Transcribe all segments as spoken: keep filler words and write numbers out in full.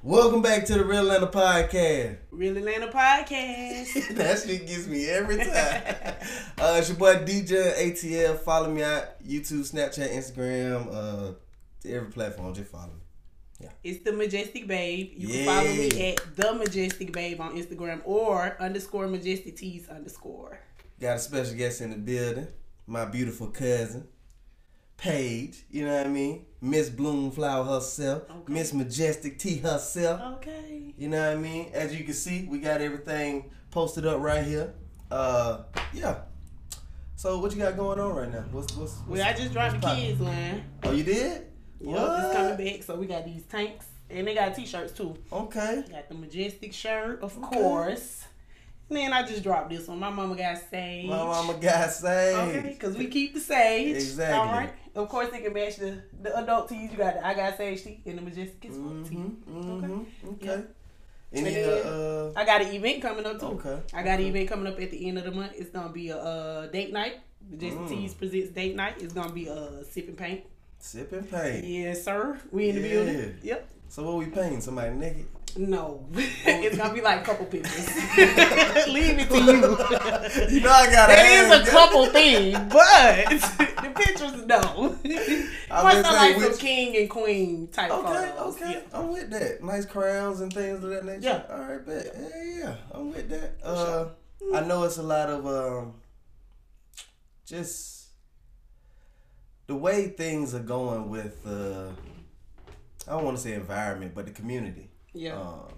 Welcome back to the Real Atlanta Podcast. Real Atlanta Podcast. That shit gets me every time. uh, it's your boy D J A T L. Follow me at YouTube, Snapchat, Instagram, uh, every platform. Just follow me. Yeah. It's the Majestic Babe. You yeah. can follow me at the Majestic Babe on Instagram or underscore Majestic Tees underscore. Got a special guest in the building. My beautiful cousin, Paige. You know what I mean? Miss Bloomflower herself. Okay. Miss Majestic T herself. Okay. You know what I mean? As you can see, we got everything posted up right here. Uh, yeah. So what you got going on right now? What's what's? what's well, I just dropped the kids line. Oh, you did? Yep, it's coming back. So we got these tanks, and they got t-shirts too. Okay. Got the Majestic shirt, of okay. course. And then I just dropped this one. My mama got Sage. My mama got Sage. Okay, because we keep the Sage. Exactly. All right. Of course, they can match the, the adult tees. You got the I got Sage tee and the Majestic Kids mm-hmm, tee. Mm-hmm, okay. Okay. Yeah. Any, then, uh, I got an event coming up too. Okay. I got an event coming up at the end of the month. It's gonna be a uh, date night. Majestic mm. Tees presents date night. It's gonna be a uh, sip and paint. Sip and paint. Yes, sir. We in the yeah. building. Yep. So what we painting? Somebody naked? No. It's gonna be like a couple pictures. Leave it to you. You know I got It is a that. couple thing, but the pictures no. Once I like which... some king and queen type okay, photos. Okay, okay. Yeah. I'm with that. Nice crowns and things of that nature. Yeah. All right, bet. Yeah, yeah. I'm with that. Uh, I know it's a lot of um, just the way things are going with. Uh, I don't want to say environment, but the community. Yeah. Um,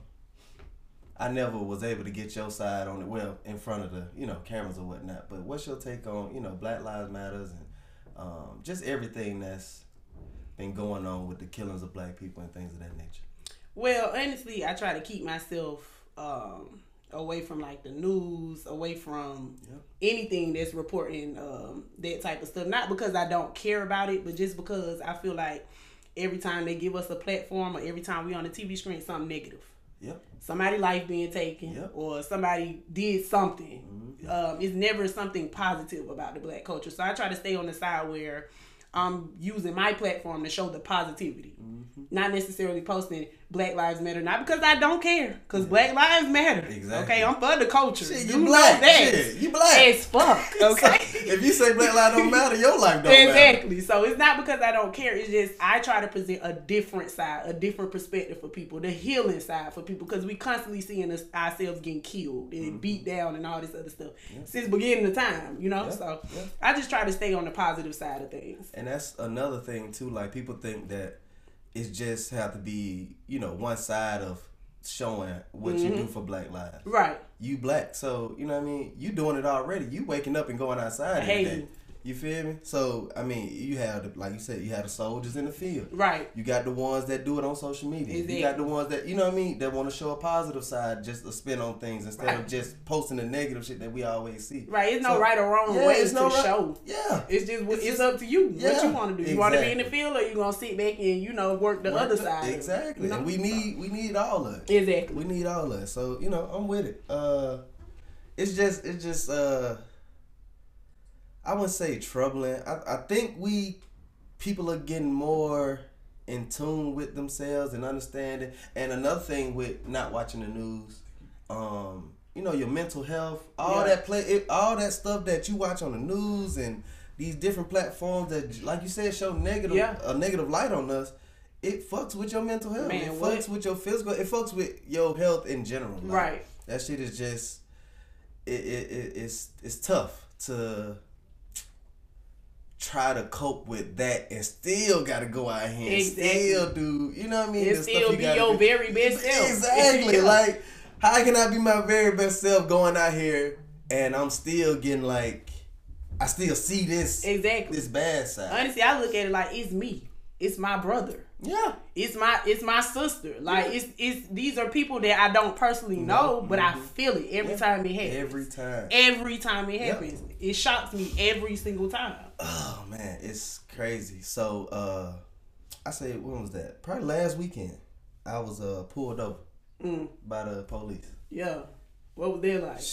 I never was able to get your side on it, well, in front of the, you know, cameras or whatnot. But what's your take on, you know, Black Lives Matters and um, just everything that's been going on with the killings of black people and things of that nature? Well, honestly, I try to keep myself um, away from, like, the news, away from yep. anything that's reporting um, that type of stuff. Not because I don't care about it, but just because I feel like every time they give us a platform or every time we on the T V screen, something negative. Yep. Somebody life being taken yep. or somebody did something. Mm-hmm. Um, it's never something positive about the black culture. So I try to stay on the side where I'm using my platform to show the positivity. Mm-hmm. Not necessarily posting Black Lives Matter. Not because I don't care. Because yeah. Black Lives Matter. Exactly. Okay, I'm for the culture. Shit, you you black. That. Shit, you black. As fuck. Okay. So if you say Black Lives don't matter, your life don't exactly. matter. Exactly. So it's not because I don't care. It's just I try to present a different side, a different perspective for people, the healing side for people, because we constantly seeing us, ourselves getting killed and mm-hmm. beat down and all this other stuff yeah. since beginning of time, you know? Yeah. So yeah. I just try to stay on the positive side of things. And that's another thing too. Like, people think that it's just have to be, you know, one side of showing what mm-hmm. you do for Black lives. Right. You black, so you know what I mean. You doing it already. You waking up and going outside every day. You. you feel me? So I mean, you have the, like you said, you have the soldiers in the field. Right. You got the ones that do it on social media. Exactly. You got the ones that, you know what I mean, that want to show a positive side, just a spin on things instead right. of just posting the negative shit that we always see. Right. It's no so, right or wrong yeah, ways no to right, show. Yeah. It's just it's, it's just, just up to you. Yeah, what you want to do. You exactly. want to be in the field, or you gonna sit back and you know work the work other the, side. Exactly. You know? And we need we need all of it. Exactly. We need all of it. So you know, I'm with it. Uh, it's just it's just uh. I wouldn't say troubling. I, I think we, people are getting more in tune with themselves and understanding. And another thing with not watching the news, um, you know, your mental health, all yeah. that play, it, all that stuff that you watch on the news and these different platforms that, like you said, show negative yeah. a negative light on us. It fucks with your mental health. Man, it fucks what? with your physical. It fucks with your health in general. Like, right. That shit is just, it, it, it it's it's tough to try to cope with that and still gotta go out here and exactly. still do, you know what I mean? And the still you be your do. very best self. Exactly. yeah. Like, how can I be my very best self going out here and I'm still getting like, I still see this exactly this bad side. Honestly, I look at it like it's me. It's my brother. Yeah. It's my it's my sister. Like yeah. it's it's these are people that I don't personally know, mm-hmm. but I feel it every yeah. time it happens. Every time. Every time it happens. Yeah. It shocks me every single time. Oh man, it's crazy. So uh I say when was that? Probably last weekend. I was uh pulled over mm. by the police. Yeah. What was they like?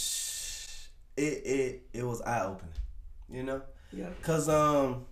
It it it was eye opening. You know? Yeah. Cause um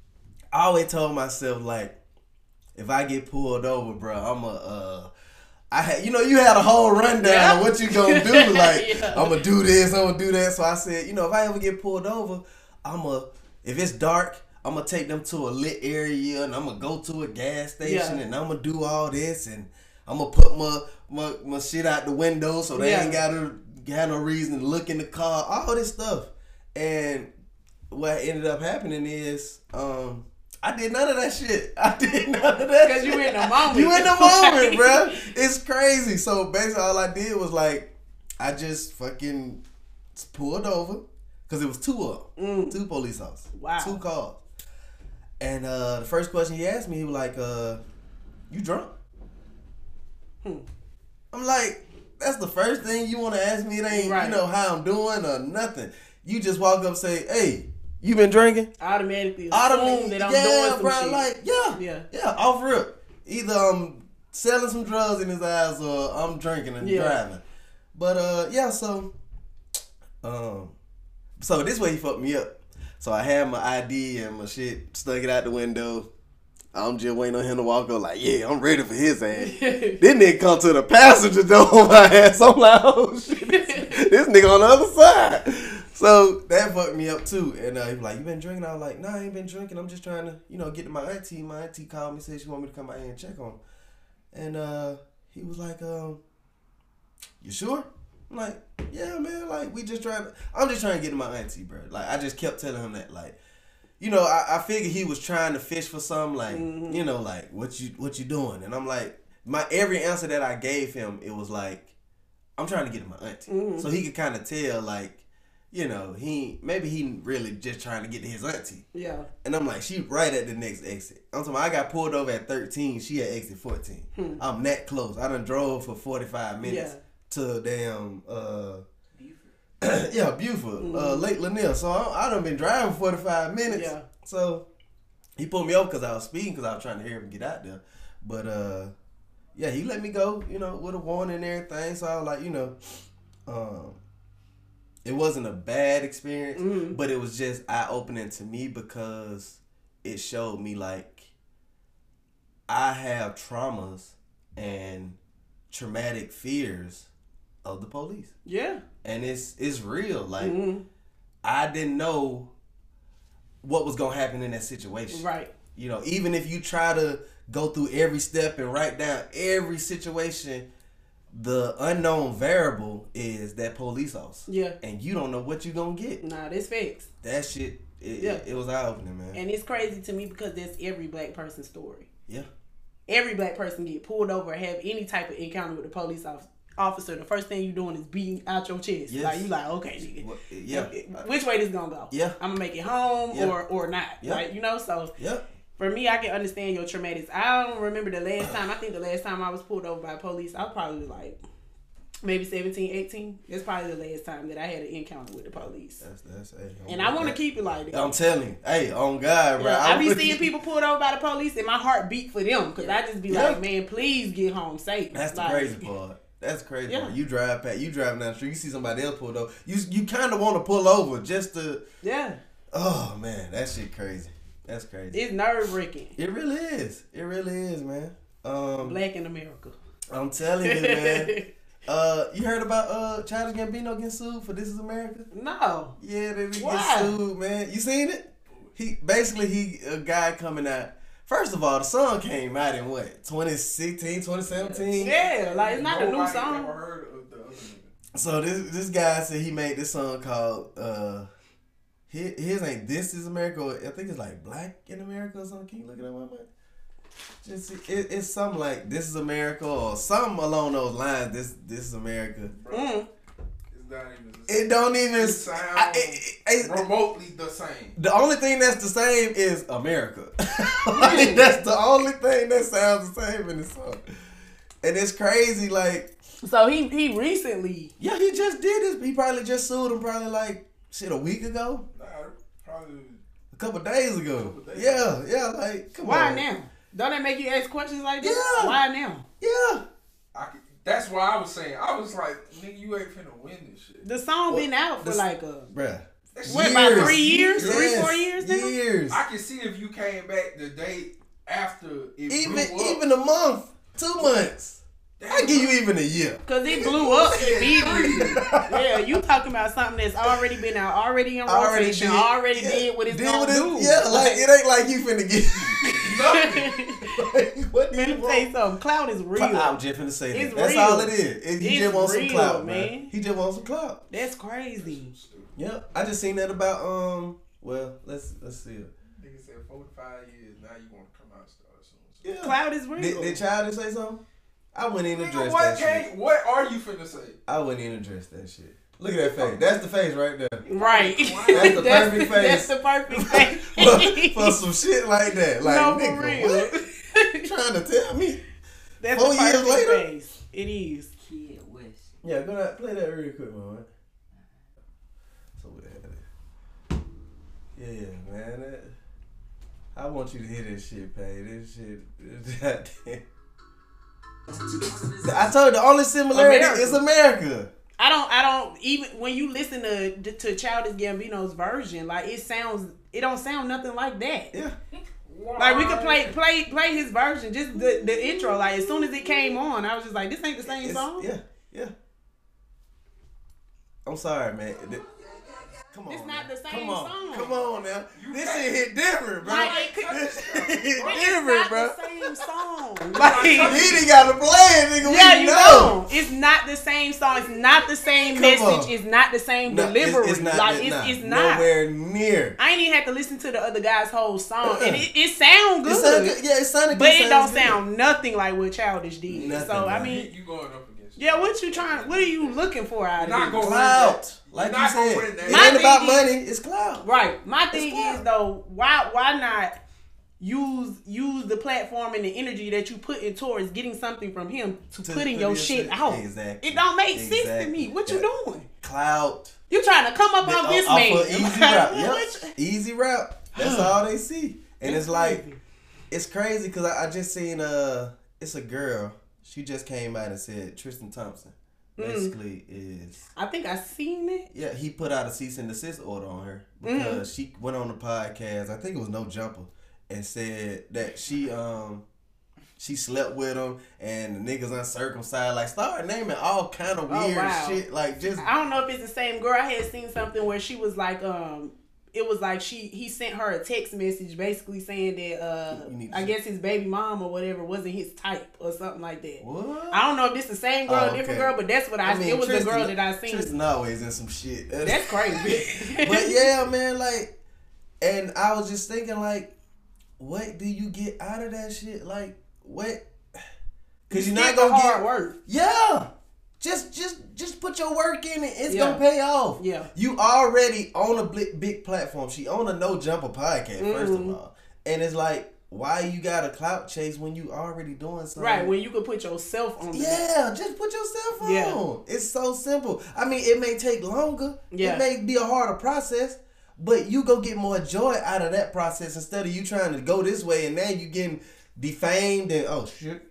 I always told myself, like, if I get pulled over, bro, I'm a, uh, I had, you know, you had a whole rundown Yeah. of what you gonna do. Like, Yeah. I'm gonna do this, I'm gonna do that. So I said, you know, if I ever get pulled over, I'm gonna, if it's dark, I'm gonna take them to a lit area and I'm gonna go to a gas station Yeah. and I'm gonna do all this and I'm gonna put my my, my shit out the window so they Yeah. ain't gotta have no reason to look in the car. All this stuff. And what ended up happening is, um, I did none of that shit. I did none of that. Because you shit. in the moment. You in the moment, bro. It's crazy. So basically, all I did was like, I just fucking pulled over because it was two of them, Mm. two police officers, Wow. two cars. And uh, the first question he asked me, he was like, uh, "You drunk?" Hmm. I'm like, "That's the first thing you want to ask me? It ain't Right. you know how I'm doing or nothing. You just walk up and say, "Hey, you been drinking?" Automatically assume Automatically, that I'm yeah, doing some bro. shit. Like, yeah, Yeah. yeah, off rip. Either I'm selling some drugs in his eyes or I'm drinking and Yeah. driving. But uh, yeah, so um, so this way he fucked me up. So I had my I D and my shit, stuck it out the window. I'm just waiting on him to walk up like, yeah, I'm ready for his ass. Then nigga come to the passenger door on my ass. I'm like, oh shit, this, this nigga on the other side. So that fucked me up too. And uh, he was like, you been drinking? I was like, nah, I ain't been drinking. I'm just trying to, you know, get to my auntie. My auntie called me, said she want me to come out here and check on him. And uh, he was like, um, you sure? I'm like, yeah, man. Like, we just trying to, I'm just trying to get to my auntie, bro. Like, I just kept telling him that, like, you know, I, I figured he was trying to fish for something, like, Mm-hmm. you know, like, what you what you doing? And I'm like, my every answer that I gave him, it was like, I'm trying to get to my auntie. Mm-hmm. So he could kind of tell, like, you know, he maybe he really just trying to get to his auntie. Yeah. And I'm like, she right at the next exit. I'm talking about, I got pulled over at thirteen, she at exit fourteen. Hmm. I'm that close. I done drove for forty-five minutes Yeah. to damn, uh, yeah, Buford, Mm-hmm. uh, Lake Lanier. So I, I done been driving forty-five minutes. Yeah. So he pulled me over because I was speeding because I was trying to hear him get out there. But uh, yeah, he let me go, you know, with a warning and everything. So I was like, you know, um, it wasn't a bad experience, Mhm. but it was just eye opening to me because it showed me like I have traumas and traumatic fears of the police. Yeah. And it's it's real. Like, Mhm. I didn't know what was gonna happen in that situation. Right. You know, even if you try to go through every step and write down every situation, the unknown variable is that police officer. Yeah. And you don't know what you're gonna get. Nah, that's facts. That shit, it, Yeah. it, it was eye opening, man. And it's crazy to me because that's every black person's story. Yeah. Every black person get pulled over or have any type of encounter with a police officer. Officer, the first thing you doing is beating out your chest. Yes. Like you like, okay, nigga. Well, yeah. Which way this gonna go? Yeah. I'm gonna make it home Yeah. or or not. Yeah. Like, you know, so Yeah. for me, I can understand your traumatics. I don't remember the last time. I think the last time I was pulled over by police, I was probably like maybe seventeen, eighteen. That's probably the last time that I had an encounter with the police. That's that's. Hey, And I want to keep it like that. I'm telling you, hey, on God, bro. Yeah, I be would- seeing people pulled over by the police, and my heart beat for them because I just be Yeah. like, man, please get home safe. That's the Like, crazy part. That's crazy. Yeah. Part. You drive past, you driving down the street, you see somebody else pulled over. You you kind of want to pull over just to. Yeah, Oh man, that shit crazy. That's crazy. it's nerve wracking. It really is. It really is, man. Um, Black in America. I'm telling you, man. uh, you heard about uh Childish Gambino getting sued for "This Is America"? No. Yeah, they get Why? sued, man. You seen it? He basically he a guy coming out. First of all, the song came out in what twenty sixteen, twenty seventeen. Yeah, like it's not a new Nobody song. ever heard of the other nigga. So this this guy said he made this song called uh his, his ain't "This Is America," or I think it's like "Black in America" or something. Can you look it up, my man? Just it, it's something like "This Is America" or something along those lines. This this is America. Mm. It's not even. It don't even It sounds I- it- it- it- remotely the same. the only thing that's the same is America. Like, that's the only thing that sounds the same in the song. And it's crazy, like, So he he recently. yeah, he just did this. He probably just sued him probably like shit a week ago. Nah, probably. A couple days ago. Couple days yeah, yeah, like come Why on. now? Don't that make you ask questions like this? Yeah. Why now? Yeah. I could, that's why I was saying. I was like, nigga, you ain't finna win this shit. The song been out for this- like a Bruh. That What, shit- about three years? Three, Yes, four years now? Years. I can see if you came back the day after it Even blew up. even a month. Two months. I give you even a year. Cause it blew up immediately. Yeah, you talking about something that's already been out, already in Already rotation, did. already Yeah. did what it's Did gonna what it- do. Yeah, like it ain't like you finna get. like, what do Man, you let me tell you want? something. Cloud is real. I was just finna say that. It's That's real. all it is. It, he It's just wants some real, clout, man. man. He just wants some clout. That's crazy. Yeah, I just seen that about um. Well, let's let's see it. Nigga said forty-five years. Now you want to come out star soon. Yeah. Cloud is real. Did, did Childish say something? I wouldn't even Nigga, address what, that can, shit. what are you finna say? I wouldn't even address that shit. Look at that face. That's the face right there. Right. That's the perfect face. That's the perfect face. for, for some shit like that. Like, no, for nigga, real. what? You trying to tell me? That's Four the years perfect later? face. It is. Kid West. Yeah, go ahead. Play that real quick, man. So we had it. Yeah, man. That, I want you to hear this shit, Pay. This shit. This goddamn. I told you the only similarity America. is America. I don't. I don't even when you listen to to Childish Gambino's version, like it sounds. It don't sound nothing like that. Yeah. Like we could play play play his version, just the the intro. Like as soon as it came on, I was just like, this ain't the same It's- song. Yeah, yeah. I'm sorry, man. Th- Come on. It's not man. the same Come on. song. Come on now. This shit hit different, bro. Like, it could- This shit hit It's different, not bro. the same song. He Like, didn't gotta play it, nigga. yeah, we you know. know, it's not the same song. It's not the same Come message. on. It's not the same No, it's- delivery. it's not like that- it's nah, it's not. nowhere near. I ain't even have to listen to the other guy's whole song, Uh-uh. and it, it sound It good. sounded good. Yeah, it sounded But good. it don't sounds good. sound nothing like what Childish did. Nothing, so I man. mean, You going up against yeah, what you trying? What are you looking for out of Not it? gonna- Clout. Like You're you not gonna said. win It that. ain't My about thing money. is- It's clout. Right. My thing clout. is though, why why not use use the platform and the energy that you put in towards getting something from him to, To putting put your your shit shit- out? Exactly. It don't make sense to Exactly. me. What you Yeah. doing? Clout. You trying to come up off this Off man? of easy route. Yep. Easy route. That's all they see. And it's like, it's crazy because I, I just seen uh it's a girl. She just came out and said Tristan Thompson basically is I think I seen it. yeah, he put out a cease and desist order on her because she went on the podcast, I think it was No Jumper, and said that she um she slept with him and the niggas uncircumcised, like started naming all kind of Oh, weird wow. shit, like just I don't know if it's the same girl. I had seen something where she was like, um, it was like she he sent her a text message basically saying that uh, You need to I see- guess his baby mom or whatever wasn't his type or something like that. what? I don't know if this the same girl, Oh, or different okay. girl, but that's what I. mean, it was Tristan- the girl that I seen. Tristan always in some shit. That's crazy. But yeah, man, like, and I was just thinking, like, what do you get out of that shit? Like, what? Because you're not Stick to gonna hard get work. Yeah, just just just put your work in it. It's Yeah. gonna pay off. Yeah. You already on a big, big platform. She on a No Jumper podcast, first of Mhm. all, and it's like, why you got a clout chase when you already doing something? Right, when you could put yourself on the Yeah, just put yourself on. Yeah. It's so simple. I mean, it may take longer. Yeah. It may be a harder process, but you go get more joy out of that process instead of you trying to go this way and now you getting defamed and oh shit.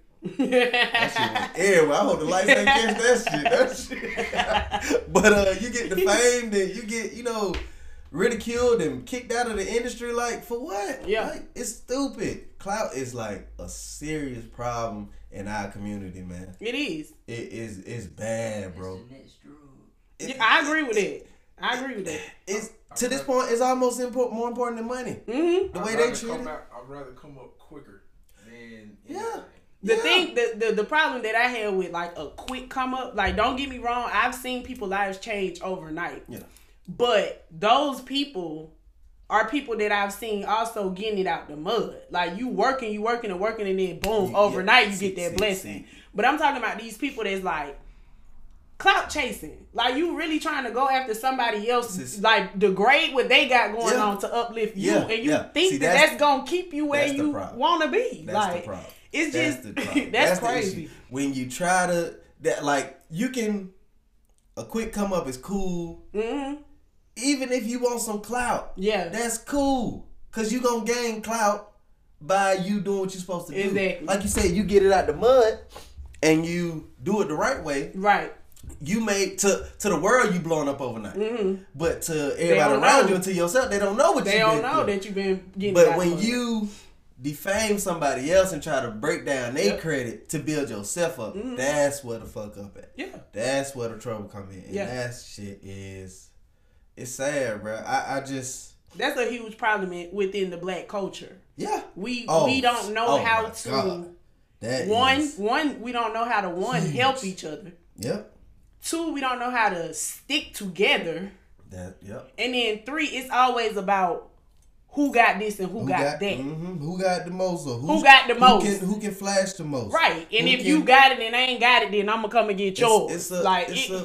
That shit went everywhere. I hope the lights ain't catch that shit. That shit. But uh, you get defamed and you get, you know, ridiculed and kicked out of the industry. Like, for what? Yeah. Like, it's stupid. Clout is like a serious problem in our community, man. It is. It is it's bad, bro. That's the next drug. It- Yeah, I agree with that. I agree with that. It's to this point, it's almost impor- more important than money. Mm-hmm. The I'd way they rather treat come it. out, I'd rather come up quicker than Yeah. anything. The Yeah. thing, the, the the problem that I had with like a quick come up, like don't get me wrong, I've seen people's lives change overnight. Yeah. But those people are people that I've seen also getting it out the mud. Like you working, you working and working, and then boom, Yeah, overnight yeah. you See, get that see, blessing. see. But I'm talking about these people that's like clout chasing. Like you really trying to go after somebody else, Sis- like degrade what they got going Yeah. on to uplift you, Yeah, and you yeah. think See, that that's- that's gonna keep you where that's the you problem. want to be. That's like the problem. it's That's just the problem. that's, the crazy. issue. When you try to that, like you can, a quick come up is cool. hmm Even if you want some clout, Yeah. that's cool. Cause you gonna gain clout by you doing what you're supposed to do. Exactly. Like you said, you get it out the mud, and you do it the right way. Right. You may to to the world you blowing up overnight, Mm-hmm. but to everybody don't around know. you and to yourself, they don't know what They you don't been know through. that you've been getting. But out when of it. you defame somebody else and try to break down their Yep. credit to build yourself up, Mhm. that's where the fuck up at. Yeah. That's where the trouble come in. And Yeah. that shit is, it's sad, bro. I, I just, That's a huge problem in, within the black culture. yeah. We Oh, we don't know oh how my to God. That one is- one we don't know how to one huge. help each other. Yep. Two, we don't know how to stick together. That, yep. And then three, it's always about who got this and who, Who got, got, that. mhm, who got the most? Or Who got the most? Who can, who can flash the most? Right. And Who if can- you got it and I ain't got it, then I'm gonna come and get yours. It's, it's a, like it's it, a,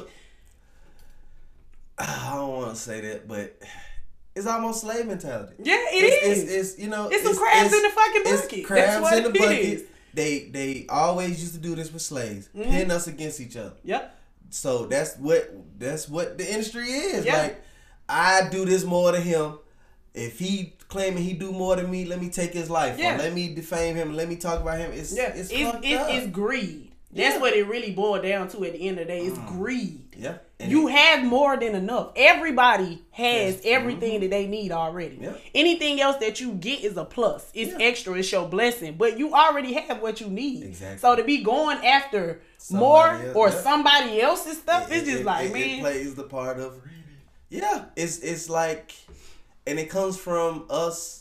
I don't want to say that, but it's almost slave mentality. yeah, it it's, is. It's, it's, you know, It's some crabs in the fucking bucket. It's crabs That's what in the it bucket. is. They they always used to do this with slaves, Mhm. pin us against each other. Yep. So that's what that's what the industry is. Yeah. Like, I do this more than him. If he claiming he do more than me, let me take his life. Yeah. Or let me defame him. Let me talk about him. It's Yeah. it's It's fucked it's, up. it's greed. That's Yeah. what it really boiled down to at the end of the day. It's greed. Yeah. And You it- have more than enough. Everybody has Yes. everything that they need already. Yeah. Anything else that you get is a plus. It's Yeah. extra. It's your blessing. But you already have what you need. Exactly. So to be going after Somebody more else, or yeah. somebody else's stuff, It- it's just it- like, it, man. it plays the part of, yeah, it's it's like, and it comes from us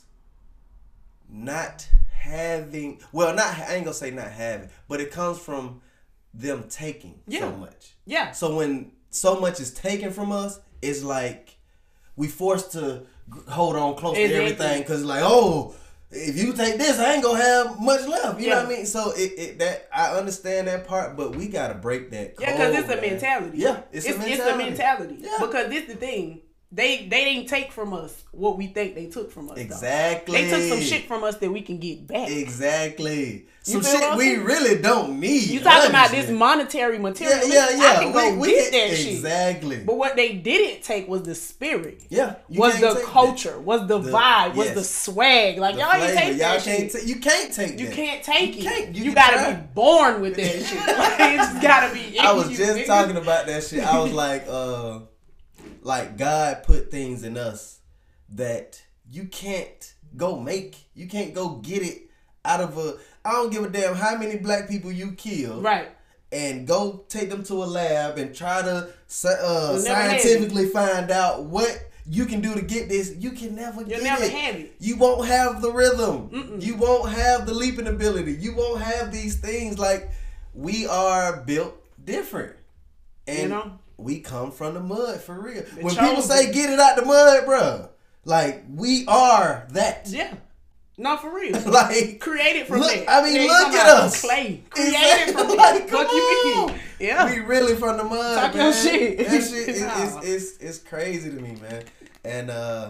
not having, well, not I ain't gonna say not having, but it comes from them taking Yeah. so much. yeah. So when so much is taken from us, it's like we forced to g- hold on close Exactly. to everything because like, oh, if you take this, I ain't gonna have much left. You know Yeah. what I mean? So it, it that I understand that part, but we gotta break that. Yeah, because it's code, a man. mentality. Yeah, it's, it's, a it's mentality. a mentality. Yeah. Because this the thing. They they didn't take from us what we think they took from us. though. Exactly. They took some shit from us that we can get back. Exactly. Some feel shit what I'm we saying? really don't need. You talking about honestly. this monetary material? Yeah, yeah, yeah. I can go We- we get can- that shit. Exactly. But what they didn't take was the spirit. Yeah. you Was can't the take that. culture? Was the, The- vibe? Was yes. the swag? Like The y'all flavor. ain't take Y'all that can't shit. ta- you can't take You that. can't take You it. can't. You You, can gotta try. be born with that shit. Like, it just gotta be. I was in you, just nigga. talking about that shit. I was like, uh, like God put things in us that you can't go make. You can't go get it out of a. I don't give a damn how many black people you kill. Right. And go take them to a lab and try to uh, You'll never have scientifically find out what you can do to get this. You can never You'll get never it. have it. You won't have the rhythm. Mm-mm. You won't have the leaping ability. You won't have these things. Like, we are built different. And You know? we come from the mud for real. The when people chosen. say get it out the mud, bruh, like, we are that. Yeah. Not for real. Like, Created from look, that. I mean, Then you look talking at about us. Clay. Created Exactly. from that. Like, What come you on. mean? Yeah. we really from the mud, Talk man. your shit. That shit is, Nah. is, is, is crazy to me, man. And uh,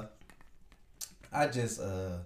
I just, uh,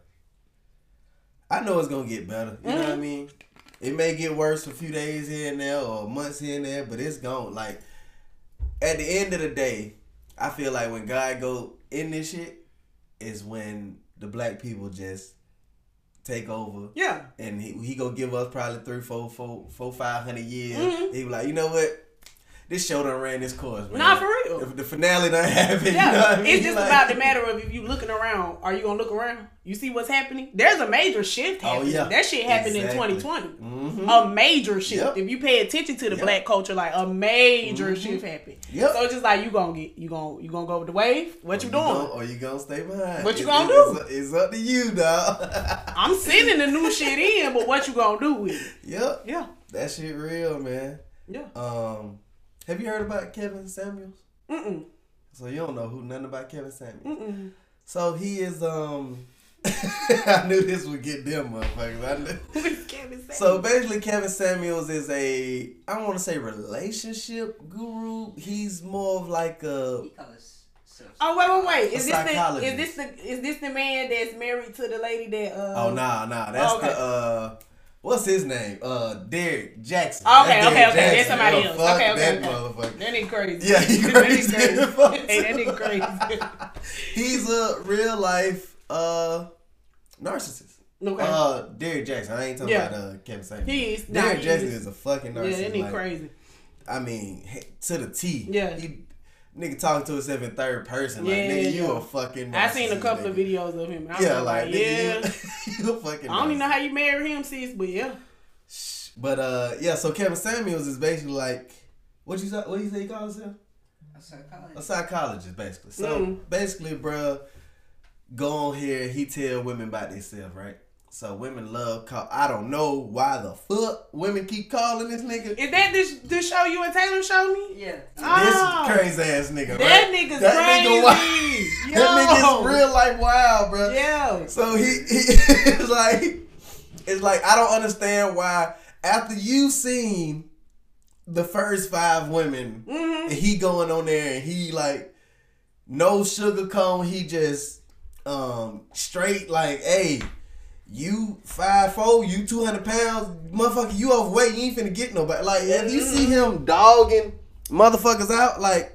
I know it's going to get better. You know what I Mm-hmm. mean? It may get worse a few days here and there or months here and there, but it's gone. Like, at the end of the day, I feel like when God go in this shit is when the black people just take over. Yeah. And he he gonna give us probably three, four, four, four, five hundred years. Mhm. He be like, you know what? This show done ran this course, man. Nah, for real. The, the finale done happened. Yeah. You know what I mean? It's just Like- about the matter of if you looking around, are you gonna look around? You see what's happening? There's a major shift Oh, happening. yeah. That shit happened Exactly. in twenty twenty. Mhm. A major shift. Yep. If you pay attention to the Yep. black culture, like a major Mhm. shift happened. Yep. So it's just like you gonna get you gonna you gonna go with the wave. What you Or doing? Gonna, or you gonna stay behind. What you It- gonna it- do? It's, it's up to you, dog. I'm sending the new shit in, but what you gonna do with it? Yep. Yeah. That shit real, man. Yeah. Um, have you heard about Kevin Samuels? Mm-mm. So you don't know who nothing about Kevin Samuels. Mm-mm. So he is um I knew this would get them motherfuckers. I knew. Who is Kevin Samuels? So basically Kevin Samuels is a I don't want to say relationship guru. He's more of like a Oh wait, wait, wait! A Is this the psychologist. is this the is this the man that's married to the lady that? Uh, Oh nah nah that's okay. the uh what's his name? Uh Derek Jackson. Okay, That's okay, Derek okay. That's Jackson. somebody Oh, else. fuck Okay, okay, that okay. motherfucker. That nigga crazy. Yeah, he That crazy. nigga crazy. Hey, that nigga crazy. He's a real life uh narcissist. Okay. Uh, Derek Jackson. I ain't talking Yeah. about uh, Kevin Samuels. He is. Nah, Derek he Jackson is. is a fucking Yeah, narcissist. that nigga like, crazy. I mean, he- to the T. Yeah. He, nigga talking to himself in third person. Like, Yeah, nigga, you yeah. a fucking I seen a narcissist, couple nigga. of videos of him. I Yeah, was like, like, nigga, yeah. you, you a fucking I don't even know narcissist. how you married him, sis, but yeah. But uh, yeah. So Kevin Samuels is basically like, what you say? What you say he calls himself? A psychologist. A psychologist, basically. So Mm. basically, bruh, go on here. He tell women about themselves, right? So women love call. I don't know why the fuck women keep calling this nigga. Is that this, this show you and Taylor showed me? Yeah. Oh. This crazy ass nigga, That right? nigga's That crazy. nigga wild. That nigga's real life wild, bro. Yeah. So he, he it's like it's like I don't understand why after you seen the first five women, Mm-hmm. and he going on there and he like no sugar cone, he just um straight like, hey, you five four, you two hundred pounds, motherfucker, you overweight, you ain't finna get nobody. Like, if you see him dogging motherfuckers out, like,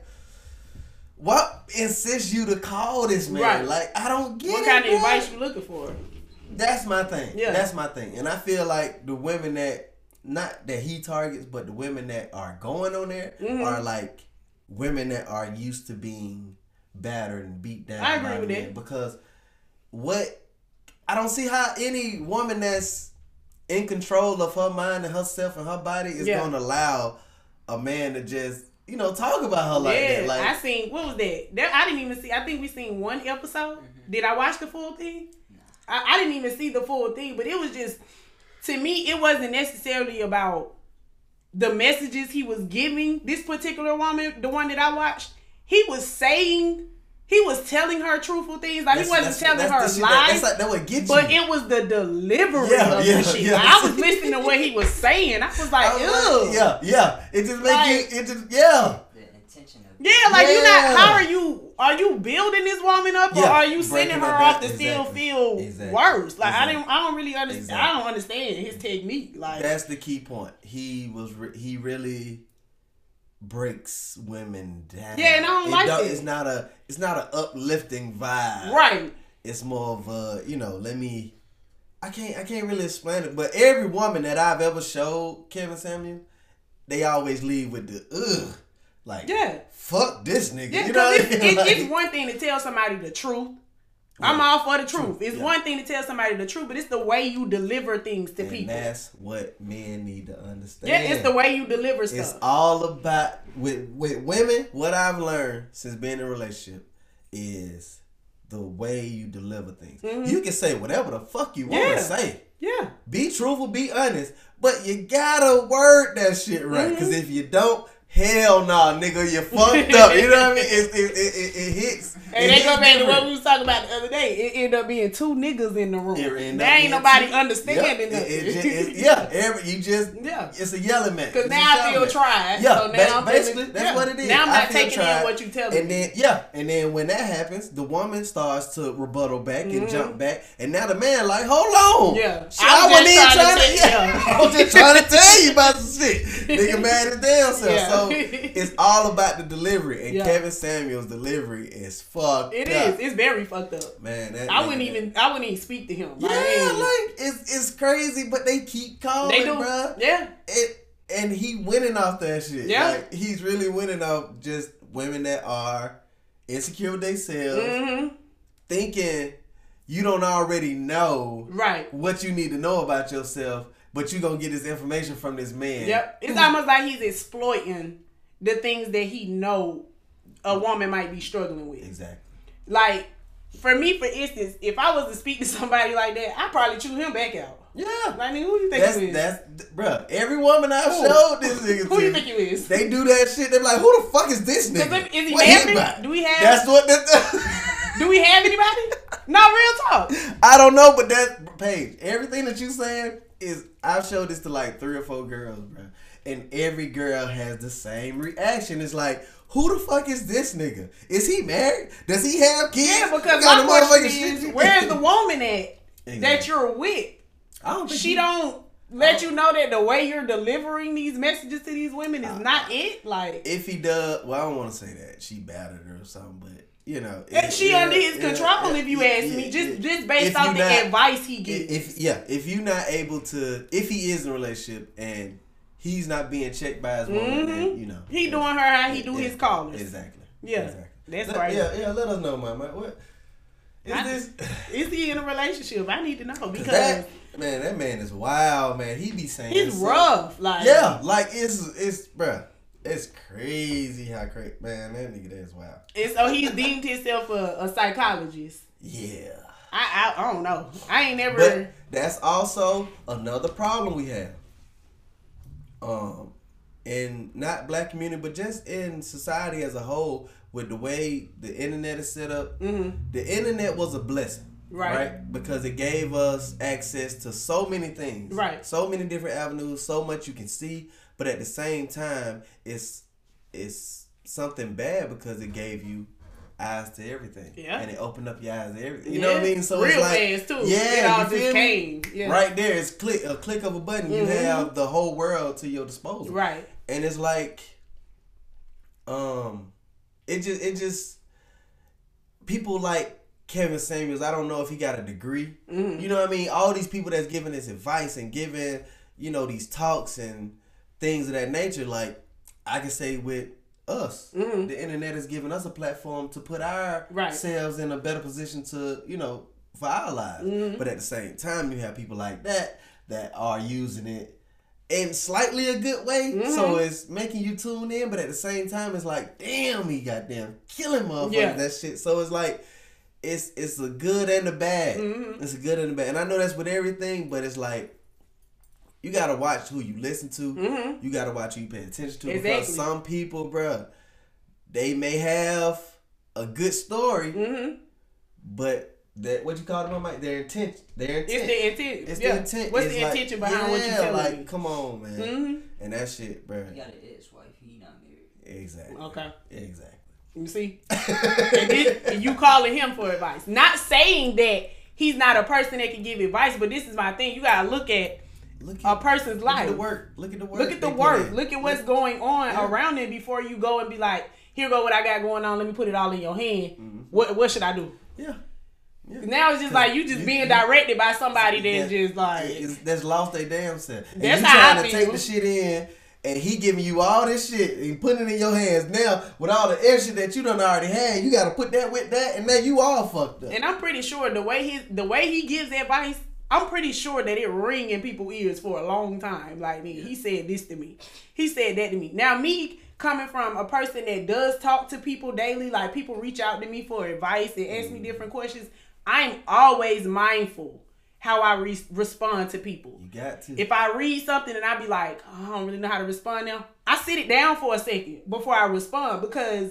what insists you to call this man? Right. Like, I don't get What it. kind of bro. advice you looking for? That's my thing. Yeah. That's my thing. And I feel like the women that, not that he targets, but the women that are going on there Mhm. are like women that are used to being battered and beat down. I agree by with men. that. Because what, I don't see how any woman that's in control of her mind and herself and her body is Yeah. going to allow a man to just, you know, talk about her like yeah, that. Like, I seen, what was that? There, I didn't even see, I think we seen one episode. Mm-hmm. Did I watch the full thing? I, I didn't even see the full thing, but it was just, to me, it wasn't necessarily about the messages he was giving this particular woman, the one that I watched. He was saying, he was telling her truthful things. Like, he wasn't telling her the shit lies. That, that's like, that would get you. But it was the delivery Yeah, of yeah, the shit. yeah. Like, I was listening to what he was saying. I was like, I was ew. like, yeah, yeah. It just make Like- you, it just, yeah. The intention of Yeah, like you not. Yeah. How are you? Are you building this woman up, or Yeah, are you breaking sending her her off down. to still Exactly. feel Exactly. worse? Like I Exactly. didn't. I don't really understand. Exactly. I don't understand his technique. Like That's the key point. He was re- he really breaks women down. Yeah, and I don't like it. It's not a it's not an uplifting vibe. right. It's more of a, you know, let me I can't I can't really explain it, but every woman that I've ever showed Kevin Samuel, they always leave with the ugh. Like, Yeah. fuck this nigga. Yeah, you know because what I it's, mean? it, Like- it's one thing to tell somebody the truth. I'm Yeah. all for the truth. It's Yeah. one thing to tell somebody the truth, but it's the way you deliver things to and people. that's what men need to understand. Yeah, it's the way you deliver It's stuff. all about with with women. What I've learned since being in a relationship is the way you deliver things. Mhm. You can say whatever the fuck you want to Yeah. say. Yeah. Be truthful, be honest, but you gotta word that shit right. Because Mhm. if you don't, hell nah, nigga, you fucked up. You know what I mean? It it it, it, it hits. And it they hits go back to different. what we was talking about the other day. It ended up being two niggas in the room. It ended There up ain't being nobody two- understanding Yep, it- it nothing. ju- it- yeah, every you just Yeah. it's a yelling match. Because It's now a I shouting feel match. tried. Yeah, so now ba- I'm basically feeling, that's yeah. what it is. Now I'm I not feel taking tried. in what you tell me. And then yeah, and then when that happens, the woman starts to rebuttal back and Mhm. jump back, and now the man like, hold on, Yeah. Shit, I I, was wasn't just even trying trying to to, tell- yeah, yeah. I was just trying to tell you about some shit. Nigga mad as damn self. Yeah. So it's all about the delivery, and Yeah. Kevin Samuel's delivery is fucked. It up. is. It's very fucked up. Man, that I nigga- wouldn't even. I wouldn't even speak to him. Yeah, Like, hey, like it's it's crazy, but they keep calling, they do. bruh. Yeah. It and he winning off that shit. Yeah. Like he's really winning off just women that are insecure with themselves, Mm-hmm. thinking you don't already know Right. what you need to know about yourself, but you gonna get this information from this man. Yep. It's almost like he's exploiting the things that he know a woman might be struggling with. Exactly. Like, for me, for instance, if I was to speak to somebody like that, I'd probably chew him back out. Yeah. Like, nigga, who you think That's you is? that's bruh. Every woman I've Who? showed this nigga Who you to, think you is? they do that shit. They're like, who the fuck is this Cause nigga? if, is he What married? about? Do we have? That's what that. do we have anybody? No, real talk. I don't know, but that Paige, everything that you saying is I've showed this to like three or four girls, bro, and every girl has the same reaction. It's like, who the fuck is this nigga? Is he married? Does he have kids? Yeah, because What kind my of question motherfucking is, shit? where's the woman at Exactly. that you're with? I don't think She he- don't let you know that the way you're delivering these messages to these women is not it. Like, If he does, well, I don't want to say that she battered her or something, but you know, and it- she yeah, under his yeah, control, yeah, if you yeah, ask yeah, me, just yeah. just based If off you the not- advice he gives. If yeah, if you're not able to, if he is in a relationship and he's not being checked by his woman, then Mhm. you know He doing her how he do Yeah, his callers. Exactly. Yeah, exactly. that's let, right. Yeah, yeah. Let us know, man. What is I, this? Is he in a relationship? I need to know because that, man, that man is wild, man. He be saying he's stuff. rough. Like Yeah, like it's it's bruh. It's crazy how crazy, man. That nigga that's wild. And so he's deemed himself a, a psychologist. Yeah. I, I I don't know. I ain't never. But that's also another problem we have. Um, in not black community, but just in society as a whole, with the way the internet is set up. Mm-hmm. The internet was a blessing, Right. right? Because it gave us access to so many things, Right. So many different avenues, so much you can see. But at the same time, it's it's something bad because it gave you eyes to everything. Yeah. And it opened up your eyes to everything. You Yeah. know what I mean? So real it's like, fast too. yeah, it all you just feel me? came. Yeah. Right there, it's click a click of a button. You Mhm. have the whole world to your disposal. Right. And it's like, um, it just it just people like Kevin Samuels. I don't know if he got a degree. Mm-hmm. You know what I mean? All these people that's giving this advice and giving, you know, these talks and things of that nature. Like I can say with us, Mm-hmm. the internet is giving us a platform to put Right. ourselves in a better position to, you know, for our lives. Mhm. But at the same time, you have people like that that are using it in slightly a good way. Mhm. So it's making you tune in, but at the same time, it's like, damn, he goddamn killing motherfuckers. Yeah. That shit. So it's like, it's it's a good and a bad. Mhm. It's a good and a bad. And I know that's with everything, but it's like, you gotta watch who you listen to. Mhm. You gotta watch who you pay attention to. Exactly. Because some people, bruh, they may have a good story, Mm-hmm. but that what you call them, Mike? Their intent. Their intent. It's the intent. It's yeah. the intent. What's It's the like, intention behind what you're yeah, telling like, me? come on, man. Mm-hmm. And that shit, bruh. He got an ex-wife. He not married. Exactly. Okay. Exactly. You see? and, this, and you calling him for advice. Not saying that he's not a person that can give advice, but this is my thing. You gotta look at Look a at, person's look at life. the work. Look at the work. Look at the they put work. in. Look at what's Yeah. going on Yeah. around it before you go and be like, here go what I got going on. Let me put it all in your hand. Mm-hmm. What what should I do? Yeah. Yeah. Now it's just like you just You- being you- directed by somebody that's Yeah. just like It's, that's lost their damn self. And That's you how I trying to feel. take the shit in, and he giving you all this shit and putting it in your hands. Now with all the extra that you done already had, you got to put that with that, and now you all fucked up. And I'm pretty sure the way he the way he gives advice, I'm pretty sure that it ring in people's ears for a long time. Like, nigga, he said this to me. He said that to me. Now, me coming from a person that does talk to people daily, like people reach out to me for advice and ask me different questions, I'm always mindful how I re- respond to people. You got to. If I read something and I be like, oh, I don't really know how to respond now, I sit it down for a second before I respond because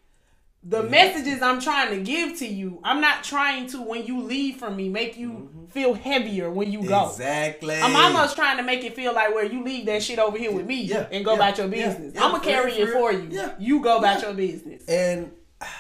the Yeah. messages I'm trying to give to you, I'm not trying to, when you leave from me, make you Mm-hmm. feel heavier when you go. Exactly. I'm almost trying to make it feel like where you leave that shit over here with me Yeah, and go yeah, about your yeah, business. yeah, I'm going to for carry real, it for for real. you. Yeah, You go about yeah. your business. And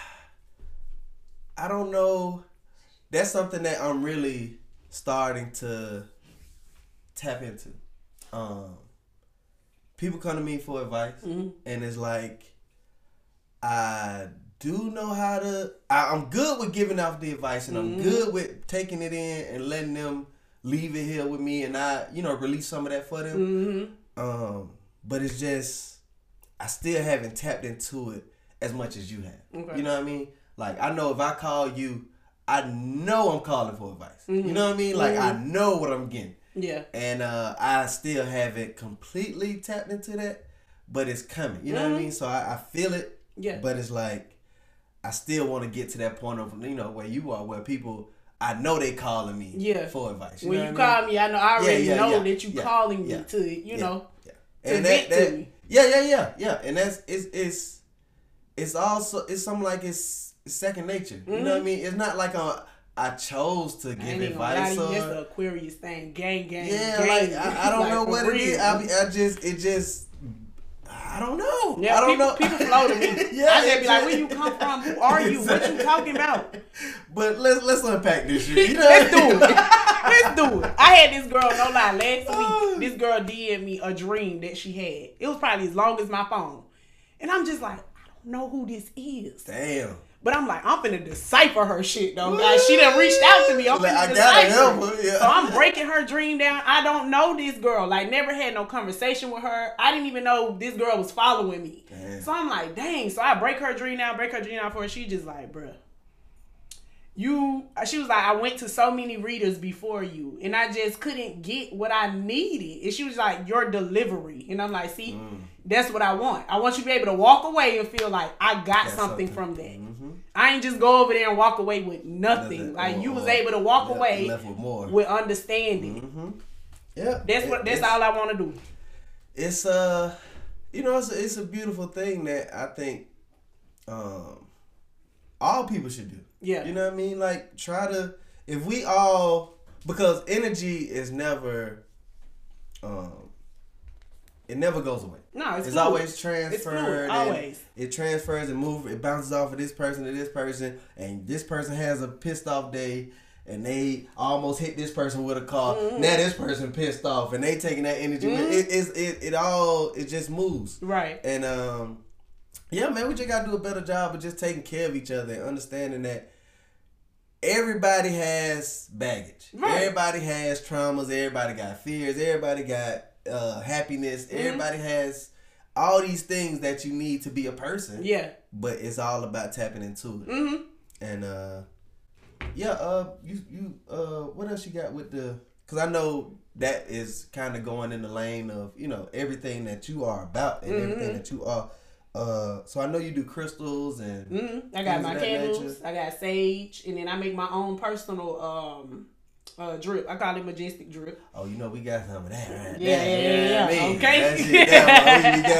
I don't know. That's something that I'm really starting to tap into. Um, people come to me for advice, Mm-hmm. and it's like I do know how to. I, I'm good with giving out the advice, and I'm Mhm. good with taking it in and letting them leave it here with me, and I, you know, release some of that for them. Mm-hmm. Um, but it's just I still haven't tapped into it as much as you have. Okay. You know what I mean? Like I know if I call you, I know I'm calling for advice. Mhm. You know what I mean? Like I Mhm. know what I'm getting. Yeah. And uh, I still haven't completely tapped into that, but it's coming. You know what I Mhm. mean? So I, I feel it, Yeah. but it's like I still want to get to that point of, you know, where you are, where people, I know they calling me Yeah. for advice. When know you what I mean? call me, I know I already Yeah, yeah, know yeah, that you yeah, calling me yeah, to, you yeah, know, yeah. to And vent that, to that, me. yeah, yeah, yeah, yeah. And that's it's it's it's also it's something like it's, it's second nature. You know what I mean? It's not like a, I chose to I give ain't even gonna lie advice to you, it's on. the Aquarius thing, gang, gang, Yeah, gang. like I, I don't Like, know for what it real. is. I be, I just it just I don't know. Yeah, I don't people, know. people flow to me. Yeah, I just it be like, just- where you come from? Who are you? What you talking about? But let's let's unpack this shit. You know? Let's do it. Let's do it. I had this girl, no lie, last Oh. week. This girl D M'd me a dream that she had. It was probably as long as my phone. And I'm just like, I don't know who this is. Damn. But I'm like, I'm finna decipher her shit though. Like, she done reached out to me. I'm Like, finna I decipher. gotta help her, yeah. So I'm breaking her dream down. I don't know this girl. Like, never had no conversation with her. I didn't even know this girl was following me. Damn. So I'm like, dang. So I break her dream down, break her dream down for her. She just like, bruh. You, she was like, I went to so many readers before you, and I just couldn't get what I needed. And she was like, your delivery. And I'm like, see, mm. that's what I want. I want you to be able to walk away and feel like I got something, something from that. Mm-hmm. I ain't just go over there and walk away with nothing. nothing. Like, or, you was able to walk away left with, more. with understanding. Mm-hmm. Yeah. That's it, what. That's all I want to do. It's, uh, you know, it's a, it's a beautiful thing that I think um, all people should do. Yeah. You know what I mean? Like, try to, if we all, because energy is never, um, it never goes away. No, it's, it's fluid. always transferred. It's fluid, always. It transfers and moves. It bounces off of this person to this person, and this person has a pissed off day, and they almost hit this person with a car. Mm-hmm. Now this person pissed off, and they taking that energy. Mm-hmm. With, it, it, it, it all, it just moves. Right. And, um, yeah, man, we just got to do a better job of just taking care of each other and understanding that everybody has baggage. Right. Everybody has traumas. Everybody got fears. Everybody got uh, happiness. Mm-hmm. Everybody has all these things that you need to be a person. Yeah. But it's all about tapping into it. Mm-hmm. And, uh, yeah, uh, you, you, uh, what else you got with the, because I know that is kind of going in the lane of, you know, everything that you are about and mm-hmm. everything that you are. Uh, so I know you do crystals and mm-hmm. I got my candles, nature. I got sage, and then I make my own personal um uh drip. I call it majestic drip. Oh, you know we got some of that, right? Yeah, that, yeah, yeah. I mean, okay. That shit, that we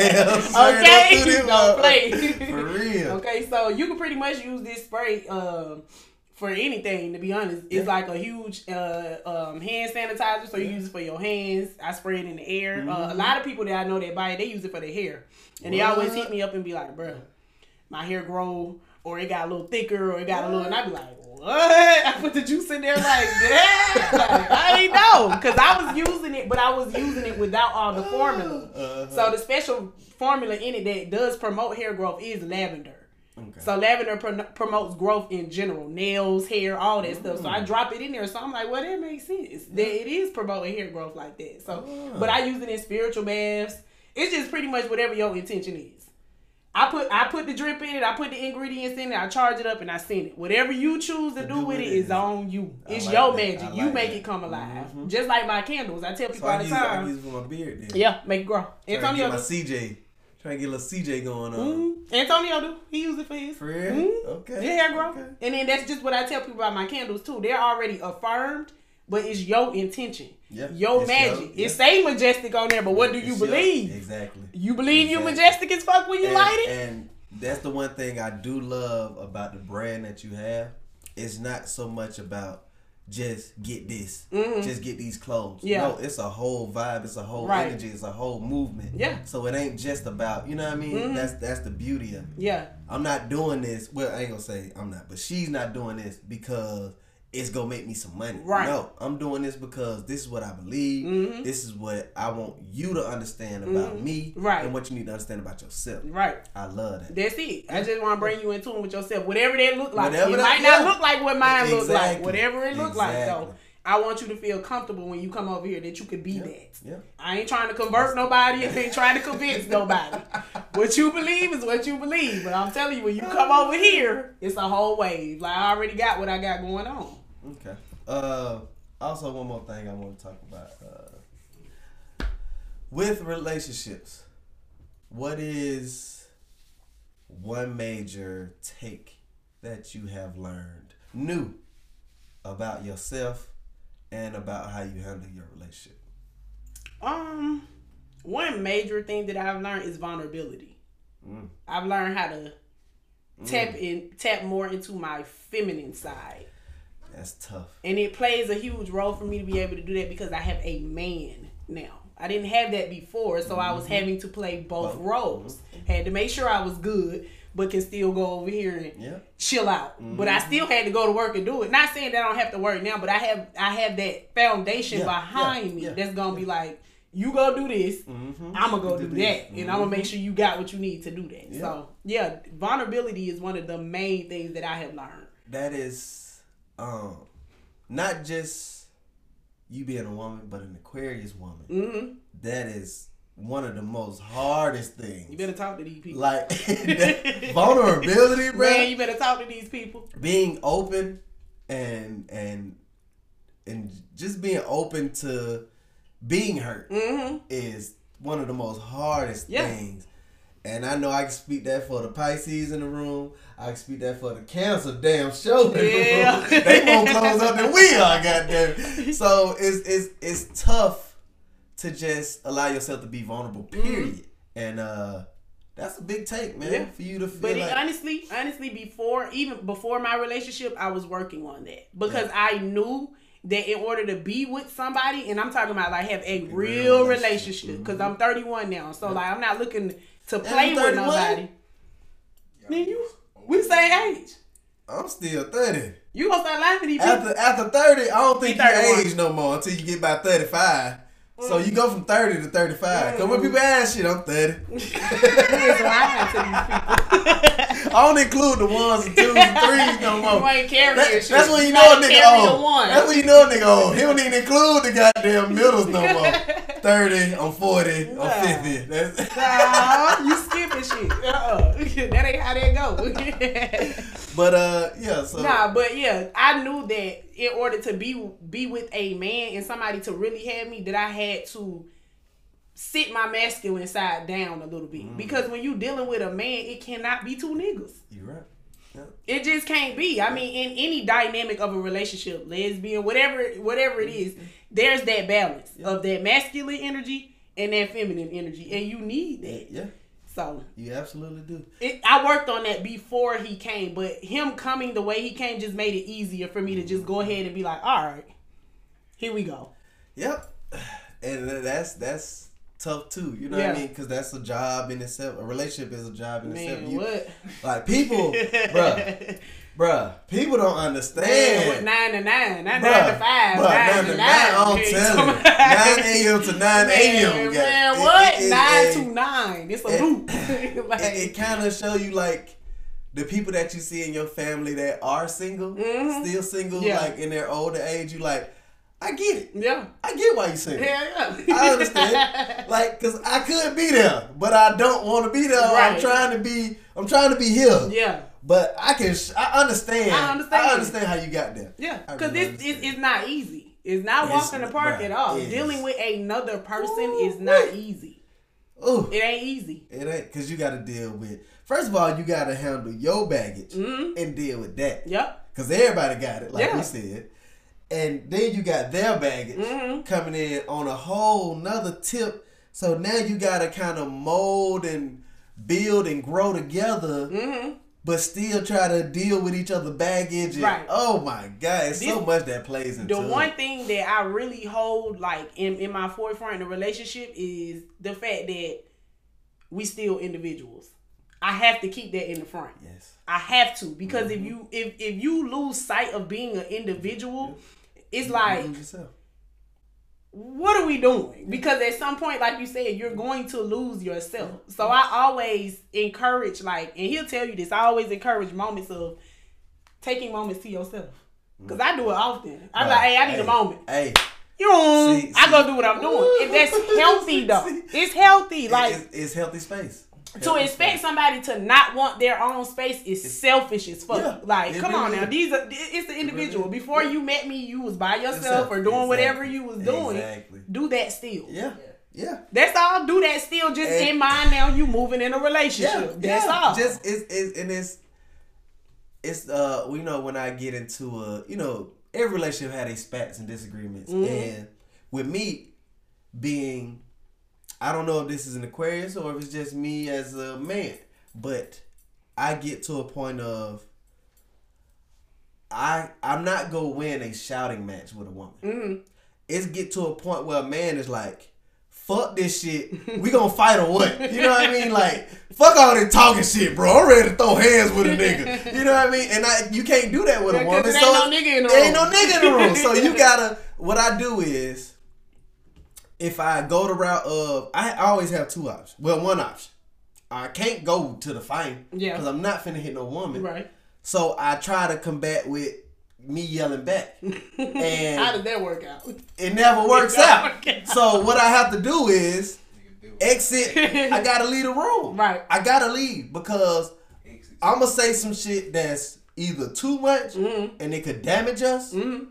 got, damn, okay, don't play. For real. Okay, so you can pretty much use this spray um for anything. To be honest, it's yeah. like a huge uh um hand sanitizer. So you yeah. use it for your hands. I spray it in the air. Mm-hmm. Uh, a lot of people that I know that buy it, they use it for their hair. And what? They always hit me up and be like, bruh, my hair grow, or it got a little thicker, or it got a little, and I be like, what? I put the juice in there like that. Like, I ain't know. Because I was using it, but I was using it without all the formula. Uh-huh. So the special formula in it that does promote hair growth is lavender. Okay. So lavender pro- promotes growth in general, nails, hair, all that mm. stuff. So I drop it in there. So I'm like, well, that makes sense. Yeah. That it is promoting hair growth like that. So, oh. But I use it in spiritual baths. It's just pretty much whatever your intention is. I put I put the drip in it. I put the ingredients in it. I charge it up and I send it. Whatever you choose to, to do, do with it is on you. It's like your that. magic. Like you make that. It come alive. Mm-hmm. Just like my candles. I tell people so all the time. I use it for my beard then. Yeah, make it grow. Trying Antonio to get my C J. Trying to get a little C J going on. Mm-hmm. Antonio do. He use it for his. For real? Mm-hmm. Okay. Yeah, hair grow. Okay. And then that's just what I tell people about my candles too. They're already affirmed, but it's your intention. Yep. Your it's magic. Your, yep. It say majestic on there, but what do you it's believe? Your, exactly. You believe exactly. you majestic as fuck when you and, light it? And that's the one thing I do love about the brand that you have. It's not so much about just get this, mm-hmm. just get these clothes. Yeah. No, it's a whole vibe. It's a whole right. energy. It's a whole movement. Yeah. So it ain't just about, you know what I mean? Mm-hmm. That's that's the beauty of it. Yeah. I'm not doing this. Well, I ain't gonna say I'm not, but she's not doing this because it's gonna make me some money. Right. No, I'm doing this because this is what I believe. Mm-hmm. This is what I want you to understand about mm-hmm. me. Right. And what you need to understand about yourself. Right. I love that. That's it. I just want to bring you in tune with yourself. Whatever that look like. Whatever it that, might yeah. not look like what mine exactly. look like. Whatever it look exactly. like though. I want you to feel comfortable when you come over here that you could be yeah. that. Yeah. I ain't trying to convert nobody. I ain't trying to convince nobody. What you believe is what you believe. But I'm telling you, when you come over here, it's a whole wave. Like, I already got what I got going on. Okay. Uh, also, one more thing I want to talk about. Uh, with relationships, what is one major take that you have learned new about yourself and about how you handle your relationship? Um, one major thing that I've learned is vulnerability. Mm. I've learned how to mm. tap in, tap more into my feminine side. That's tough. And it plays a huge role for me to be able to do that because I have a man now. I didn't have that before, so mm-hmm. I was having to play both well, roles. Mm-hmm. Had to make sure I was good, but can still go over here and yeah. chill out. Mm-hmm. But I still had to go to work and do it. Not saying that I don't have to work now, but I have I have that foundation yeah. behind yeah. me yeah. that's gonna yeah. be like, You go do this. Mm-hmm. I'm gonna go do, do that, mm-hmm. and I'm gonna make sure you got what you need to do that. Yeah. So yeah, vulnerability is one of the main things that I have learned. That is, um, not just you being a woman, but an Aquarius woman. Mm-hmm. That is one of the most hardest things. You better talk to these people. Like vulnerability, bro. Man, you better talk to these people. Being open and and and just being open to being hurt Mm-hmm. is one of the most hardest Yeah. things. And I know I can speak that for the Pisces in the room. I can speak that for the Cancer damn show in Yeah. the room. They more closed up than we are, goddamn. So it's it's it's tough to just allow yourself to be vulnerable, period. Mm-hmm. And uh that's a big take, man, Yeah. for you to feel But like... it, honestly, honestly, before even before my relationship, I was working on that because yeah. I knew that in order to be with somebody, and I'm talking about like have a, a real, real relationship, because mm-hmm. I'm thirty-one now, so yeah. like I'm not looking to play with nobody. Then you, we the same age. I'm still thirty. You gonna start laughing at these after people? after thirty? I don't think you age no more until you get about thirty-five. Mm. So you go from thirty to thirty-five. Because mm. when people ask shit, I'm thirty. I don't include the ones and twos and threes no more. You ain't carrying that, shit. That's when you, you know a nigga old. That's when you know a nigga old. He don't even include the goddamn middles no more. thirty, I'm forty, I'm nah. fifty. That's nah, you skipping shit. Uh-uh. That ain't how that go. But uh, yeah. So nah, but yeah, I knew that in order to be be with a man and somebody to really have me, that I had to sit my masculine side down a little bit. Mm. Because when you dealing with a man, it cannot be two niggas. You're right. Yeah. It just can't be. I mean, in any dynamic of a relationship, lesbian, whatever, whatever it is, there's that balance yeah. of that masculine energy and that feminine energy, and you need that. Yeah. So you absolutely do. It, I worked on that before he came, but him coming the way he came just made it easier for me to just go ahead and be like, all right, here we go. Yep, and that's that's tough too. You know yeah. what I mean? Because that's a job in itself. A relationship is a job in Man, itself. You, what? Like people, bruh. Bruh, people don't understand. Man, what, nine to nine, not bruh, nine to five, bruh, nine, nine to nine. nine. I'm telling you, nine a.m. to nine a.m. Man, man what? It, it, nine it, to nine. It's a it, loop. Like, it it kind of show you like the people that you see in your family that are single, mm-hmm. still single, yeah. like in their older age. You like, I get it. Yeah, I get why you single. Yeah, yeah. I understand. Like, cause I could be there, but I don't want to be there. Right. I'm trying to be. I'm trying to be here. Yeah. But I can, I understand. I understand. I understand how you got there. Yeah, because really this is it's not easy. It's not it's, walking the park right, at all. Dealing with another person Ooh, is not easy. Ooh, it ain't easy. It ain't, because you got to deal with. First of all, you got to handle your baggage mm-hmm. and deal with that. Yep. Because everybody got it, like yeah. we said. And then you got their baggage mm-hmm. coming in on a whole nother tip. So now you got to kind of mold and build and grow together. Mm-hmm. But still try to deal with each other's baggage. And, right. Oh my God, it's this, so much that plays into it. The one thing that I really hold like in, in my forefront in a relationship is the fact that we still individuals. I have to keep that in the front. Yes. I have to. Because mm-hmm. if you if, if you lose sight of being an individual, it's you like lose yourself. What are we doing? Because at some point, like you said, you're going to lose yourself. So I always encourage, like, and he'll tell you this, I always encourage moments of taking moments to yourself. Because I do it often. I'm right. like, hey, I need hey. a moment. Hey. You know, see, I see. go do what I'm doing. And that's healthy, though. It's healthy. Like It's, it's healthy space. To healthy expect space. Somebody to not want their own space is it's, selfish as fuck. Yeah, like, come really on now. Is. These are it's the individual. Really Before you met me, you was by yourself or doing exactly. whatever you was doing. Exactly. Do that still. Yeah. Yeah. That's all. Do that still. Just and, in mind now you moving in a relationship. Yeah, That's yeah. all. Just it's, it's and it's it's uh we know when I get into a you know every relationship had its spats and disagreements mm-hmm. and with me being I don't know if this is an Aquarius or if it's just me as a man, but I get to a point of I I'm not gonna win a shouting match with a woman. Mm-hmm. It's get to a point where a man is like, fuck this shit. We gonna fight or what? You know what I mean? Like, fuck all that talking shit, bro. I'm ready to throw hands with a nigga. You know what I mean? And I you can't do that with a woman. There so ain't no nigga in the room. There ain't no nigga in the room. So you gotta. What I do is. if I go the route of, I always have two options. Well, one option. I can't go to the fight Yeah. because I'm not finna hit no woman. Right. So I try to combat with me yelling back. And how does that work out? it never works out. So what I have to do is exit. I gotta leave the room. Right. I gotta leave because I'm gonna say some shit that's either too much Mm-hmm. and it could damage us, Mm-hmm.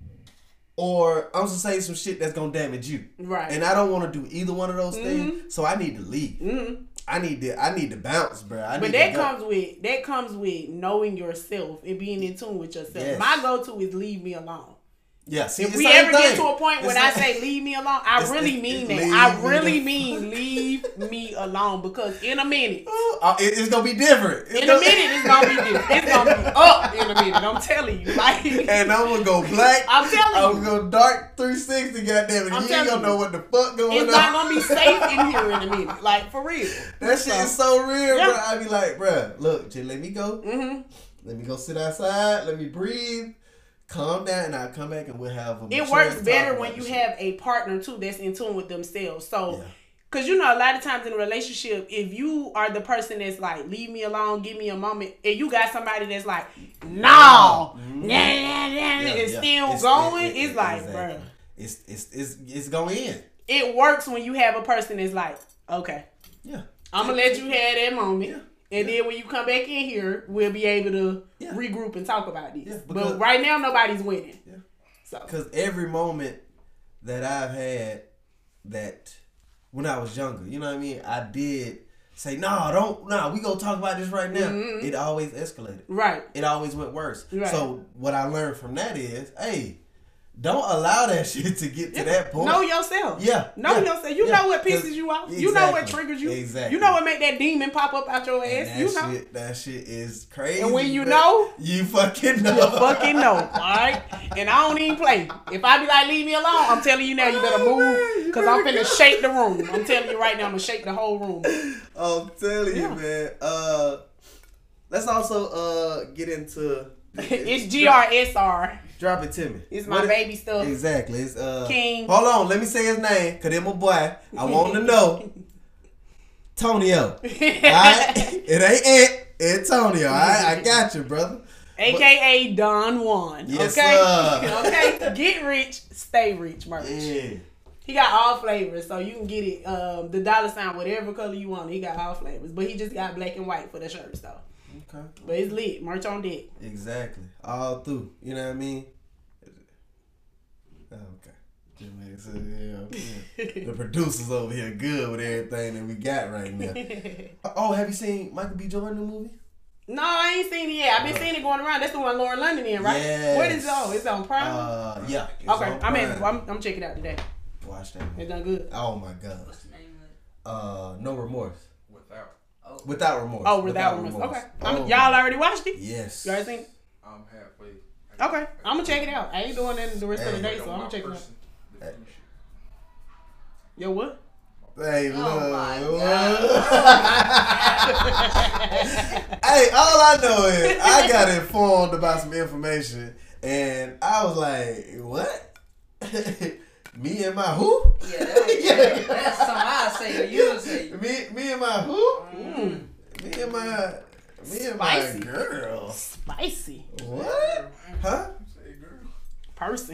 or I'm gonna say some shit that's gonna damage you. Right. And I don't want to do either one of those Mhm. things, so I need to leave. Mm-hmm. I need to. I need to bounce, bro. I But need that to go. comes with that comes with knowing yourself and being in tune with yourself. Yes. My go-to is leave me alone. Yeah. See, If the we same ever thing. get to a point when It's I like- say leave me alone, I It's- really it's- mean it's that. leave I me really the- mean leave me alone because in a minute, Uh, it- it's gonna be different. It's in a gonna- minute it's gonna be different. It's gonna be up in a minute. I'm telling you, like And I'm gonna go black. I'm telling I'm you. gonna go dark three sixty. Goddamn it! I'm You telling ain't gonna you. know what the fuck going It's on. not gonna be safe in here in a minute. Like for real. That shit is so real, Yeah. bro. I be like, bro, look, just let me go. Mm-hmm. Let me go sit outside. Let me breathe. Calm down, and I'll come back and we'll have a. It mature works talk better about when the you shit. have a partner too that's in tune with themselves. So, Yeah. cause you know a lot of times in a relationship, if you are the person that's like, leave me alone, give me a moment, and you got somebody that's like, no, Mhm. nah, nah, nah, Yeah, it's yeah. still It's- going. it- it- it's like, exactly. bro, It's it's it's it's going in. it works when you have a person that's like, okay, Yeah. I'm gonna let you have that moment. Yeah. And then when you come back in here, we'll be able to Yeah. regroup and talk about this. Yeah, because- but right now, nobody's winning. Yeah. So Because every moment that I've had that when I was younger, you know what I mean? I did say, no, don't, no, we gonna talk about this right now. Mhm. It always escalated. right, It always went worse. Right. So what I learned from that is, hey, don't allow that shit to get to Yeah. that point. Know yourself. Yeah. Know yeah, yourself. You yeah. know what pisses 'Cause- you off. You know what Exactly. triggers you. Exactly. You know what make that demon pop up out your And ass. that You know. shit, that shit is crazy. And when you bro. know, you fucking know. you fucking know. Alright? And I don't even play. If I be like, leave me alone, I'm telling you now, you better Oh, man, move. you Because I'm better finna go. shake the room. I'm telling you right now, I'm gonna shake the whole room. I'm telling Yeah. you, man. Uh, let's also uh get into. It's G R S R. Drop it to me. It's my What it- baby stuff. Exactly. It's uh. King. Hold on. Let me say his name, cause it's my boy. I want to know. Tonio. Alright? It ain't it. It's Tonio. Alright? I got you, brother. A K A Don Juan. Yes, okay? sir. Okay? Get rich, stay rich, merch. Yeah. He got all flavors, so you can get it. Um, the dollar sign, whatever color you want, he got all flavors. But he just got black and white for the shirts, though. Okay. But it's lit. Merch on deck. Exactly. All through. You know what I mean? Okay. Just make sense, yeah, yeah. The producers over here good with everything that we got right now. Oh, have you seen Michael B. Jordan the movie? No, I ain't seen it yet. I've been seeing it going around. That's the one Lauren London in, right? Yes. What is it on? It's on Prime? Uh, yeah. it's okay, on I'm, in, Prime. I'm I'm checking it out today. Watch that. It's done good. Oh my god. What's the name of it? Uh, no remorse. Without. Oh, Without remorse. Oh, without remorse. Okay. I'm, Oh, y'all already watched it? Yes. You already seen it? I'm halfway. I Okay. I'm going to check it out. I ain't doing that the rest of the Hey. day, Wait so on I'm my going to check it out. person to finish it. Yo, what? Hey, Oh look. my Hey, all I know is I got informed about some information, and I was like, "What? Me and my who? yeah, that was, Yeah. that's something I say or you say. Me, me and my who? Mm. Me and my, me and Spicy. my girl. Spicy. What? Huh? Say, girl. Person.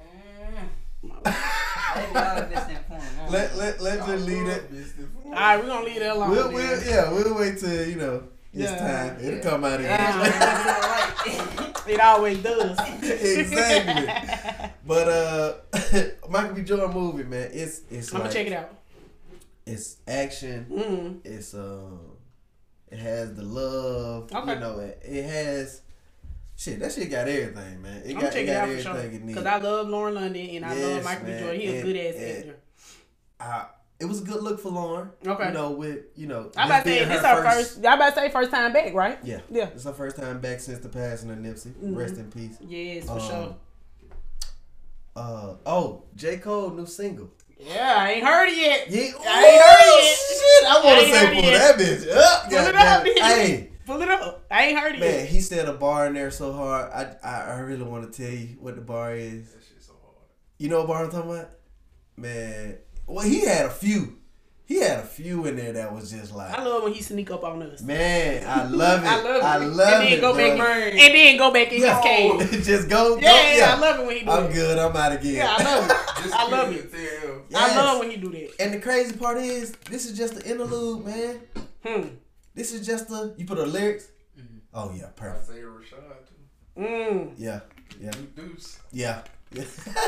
Maybe y'all have been informed. Let let let just leave it. All right, we're going to leave that alone. We'll, then. we'll yeah, we'll wait till you know it's Yeah. time. It'll come out here. Yeah. It always does. Exactly. But uh, Michael B. Jordan movie, man, it's it's I'm like, going to check it out. It's action. Mm. It's um, it has the love. Okay. You know, it, it has shit. That shit got everything, man. It I'm got, going to check it it got out for sure. everything it needs. Because I love Lauren London and I love Yes, Michael B. man. Jordan. He a And- good ass and- actor. I, it was a good look for Lauren. Okay. You know, with you know, I about to this say being this her first. I about to say first time back, right? Yeah. Yeah. It's her first time back since the passing of Nipsey. Mhm. Rest in peace. Yes, for Um, sure. Uh oh, J. Cole new single. Yeah, I ain't heard it yet. Yeah, I ain't heard it yet. Shit, I I want to ain't say heard it pull yet. that bitch up. Pull it goddamn up, it. bitch. Hey, Pull it up. I ain't heard it man, yet. he set a bar in there so hard. I I, I really want to tell you what the bar is. That shit so hard. You know what bar I'm talking about? Man, Well, he had a few. He had a few in there that was just like. I love when he sneak up on us. Man, I love it. I love it. I love and then it, go bro. back, and then go back in Yeah. his cage. Just go. Yeah, go, yeah. I love it when he do I'm that. good. I'm out again. Yeah, I love it. Just I love keep it. there. Yes. I love when he do that. And the crazy part is, this is just the interlude, man. Hmm. This is just the. You put the lyrics. Mhm. Oh yeah, perfect. Isaiah Rashad too. Mm. Yeah, yeah, Deuce. yeah. yeah.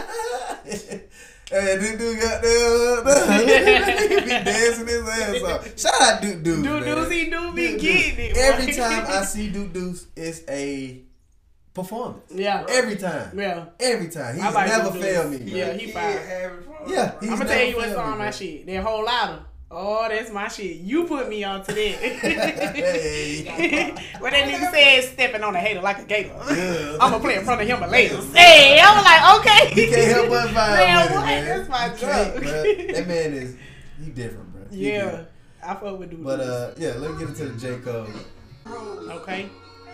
Hey, Duke Duke got there. He be dancing his ass off. Shout out Duke Deuce. Dude, man. Deuce, he do be Duke getting it. Deuce. Every boy. time I see Duke Deuce, it's a performance. Yeah. Every time. Yeah. Every time. He's I like never Duke Deuce. failed me, bro. Yeah, he Kid fine. having fun, Yeah, bro. he's I'm gonna tell never you what failed song me, my bro. shit. That whole louder. Oh, that's my shit. You put me on to that. Hey. When that nigga said stepping on a hater like a gator. Yeah. I'm gonna play in front of him later. Hey, I was like, okay. He can't help but vibe Man, with it, what? man. That's my He can't, joke. bruh. That man is, he different, bro. He Yeah. different. I fuck with dude. But uh, yeah, let's get into the J. Cole. Okay.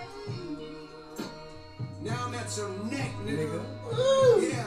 Now that's your neck, nigga. Nigga. Woo. Yeah.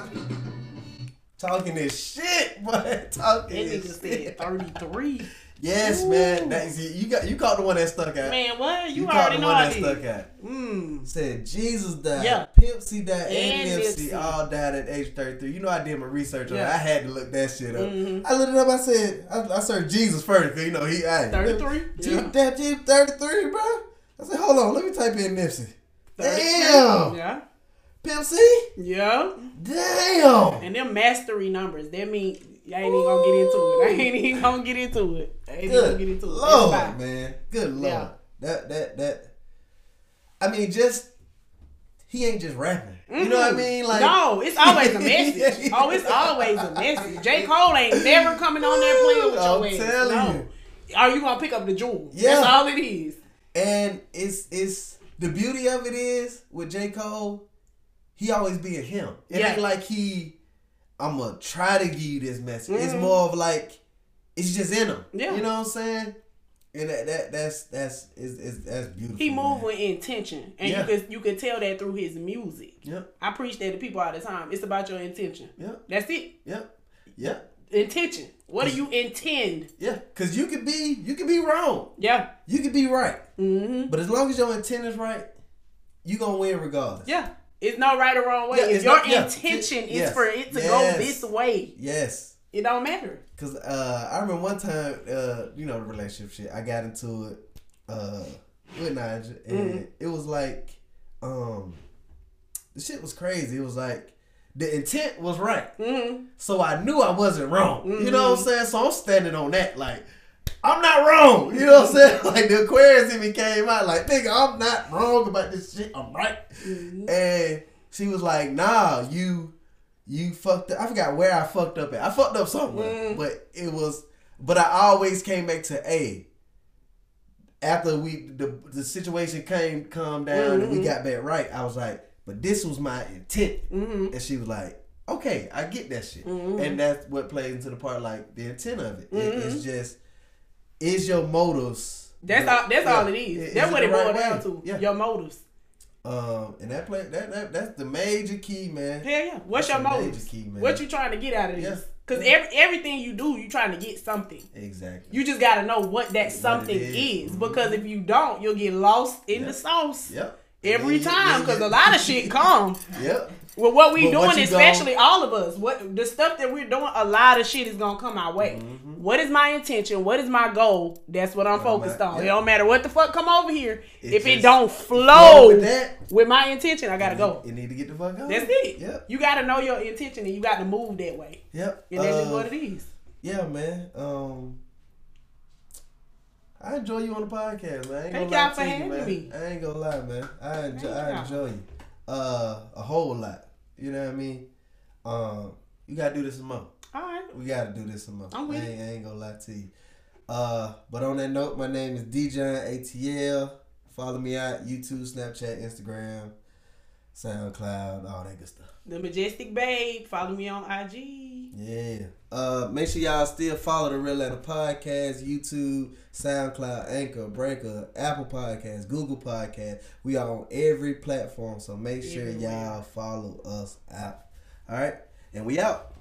Talking this shit, boy. Talking That nigga this said shit. thirty-three. Yes, Ooh. man. That is, you got you caught the one that stuck out. Man, what? You, you caught already the know one I that did. stuck out. Mm. Said Jesus died, Yeah. Pimp C died, and, And Nipsey Nipsey. all died at age thirty-three. You know I did my research on it. Yeah. I had to look that shit up. Mhm. I looked it up. I said I, I searched Jesus first because you know he I, thirty-three? Jesus, Yeah. that Jesus thirty-three, bro. I said hold on, let me type in Nipsey. thirty-three. Damn, Yeah. Pimp C. Yeah. Damn. And them mastery numbers, that mean I ain't even gonna get into it. I ain't even gonna get into it. I ain't even gonna Good get into it. Lord, That's fine. man. Good Lord. Yeah. That that that. I mean, just he ain't just rapping. You know what I mean? Like No, it's always a message. Oh, it's always a message. J. Cole ain't never coming on there playing with I'm your ass. telling no. you. Are you gonna pick up the jewel? Yeah. That's all it is. And it's it's the beauty of it is with J. Cole, he always being him. It Yeah. ain't like he I'm gonna try to give you this message. It's Mhm. more of like it's just in him. Yeah. You know what I'm saying? And that, that that's that's is is that's beautiful. He move man. with intention, and Yeah. you could you could tell that through his music. Yep. I preach that to people all the time. It's about your intention. Yep. That's it. Yep. Yep. Intention. What do you intend? Yeah. Cause you could be you could be wrong. Yeah. You could be right. Mm-hmm. But as long as your intent is right, you gonna win regardless. Yeah. It's no right or wrong way. Yeah, if it's your not- yeah. intention is Yes. for it to Yes. go this way, Yes. it don't matter. Cause uh, I remember one time, uh, you know, the relationship shit. I got into it uh, with Nigel, and Mm-hmm. it was like, um, the shit was crazy. It was like the intent was right, Mm-hmm. so I knew I wasn't wrong. You know what I'm Mhm. saying? So I'm standing on that, like I'm not wrong. You know what I'm saying? Like the Aquarius in me came out, like nigga, I'm not wrong about this shit. I'm right. Mm-hmm. And she was like, nah, you you fucked up. I forgot where I fucked up at. I fucked up somewhere. Mm. But it was but I always came back to A. After we the the situation came calmed down and we Mhm. got back right, I was like, but this was my intent. Mm-hmm. And she was like, okay, I get that shit. Mhm. And that's what plays into the part like the intent of it. It- Mhm. it's just is your motives. That's the- all. That's yeah, all it is. is That's what it the right boils way? down to. Yeah. Your motives. Um, and that play that, that that's the major key, man. Hell yeah. What's That's your a major motives? key, man. What you trying to get out of Yeah. this? Because every, everything you do, you trying to get something. Exactly. You just got to know what that What something it is. is. Because if you don't, you'll get lost in Yep. the sauce Yep. every Yeah, time. yeah, Because yeah. a lot of shit come. Yep. With what we But what doing, you especially all of us, what the stuff that we're doing, a lot of shit is gonna come our way. Mhm. What is my intention? What is my goal? That's what I'm What focused am I- on. yeah. It don't matter what the fuck come over here. It if it just don't Flow flow with with, that. my intention, I gotta go. You need to get the fuck out. That's it. Yep. You gotta know your intention and you got to move that way. Yep. And that's just Uh, what it is. Yeah, man. Um, I enjoy you on the podcast, man. I ain't Thank gonna y'all lie for to you, having man. me. I ain't gonna lie, man. I enjoy, Thank I y'all. enjoy you. Uh, a whole lot. You know what I mean? Um, you gotta do this some more. All right. We gotta do this some more. I'm with I it. ain't, I ain't gonna lie to you. Uh, but on that note, my name is D John A T L. Follow me out YouTube, Snapchat, Instagram, SoundCloud, all that good stuff. The Majestic Babe. Follow me on I G. Yeah. Uh, make sure y'all still follow the Real Atlanta Podcast, YouTube, SoundCloud, Anchor, Breaker, Apple Podcasts, Google Podcasts. We are on every platform, so make sure Everywhere. y'all follow us out. All right, and we out.